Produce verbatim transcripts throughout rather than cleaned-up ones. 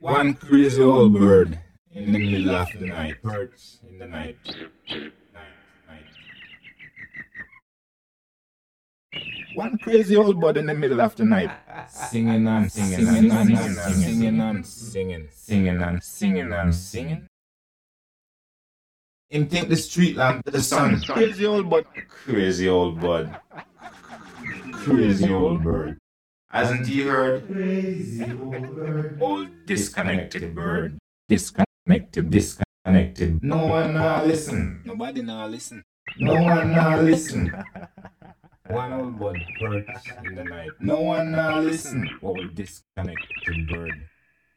One crazy old bird in the middle of the night. Birds in the night. Night, night. One crazy old bird in the middle of the night. Singing and singing and singing and singing and singing, singing and singing and singing. Him think the street lamp the sun. Crazy old bird. Crazy old bird. Crazy old bird. Hasn't he heard? Crazy old bird. Old disconnected bird. Disconnected, disconnected. No one now listen. Nobody now listen. No one now listen. One old bird perks in the night. No one now listen. Old disconnected bird.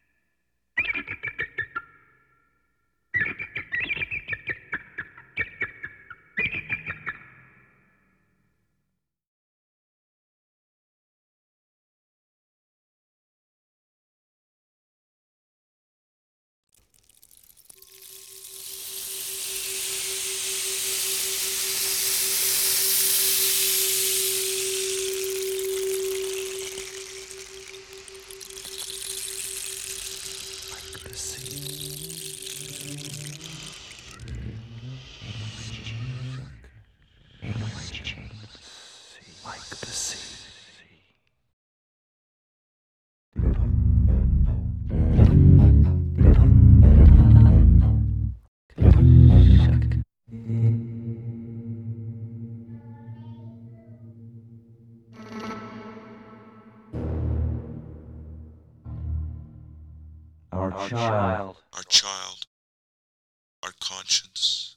Our child. Our child. Our conscience.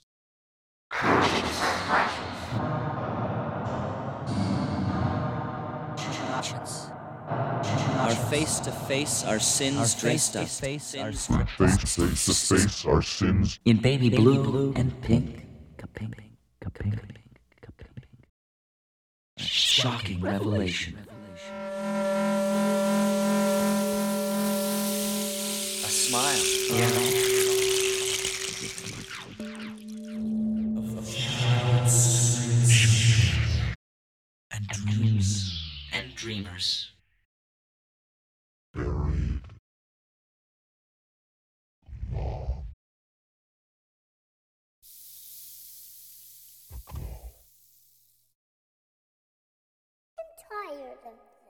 Our face to face, our sins dressed up. Face, our Face to face, our sins. in baby blue and pink. Ka-pink, ka-pink, ka-pink. Shocking revelation. A smile. And dreams. And dreamers. Buried. tired.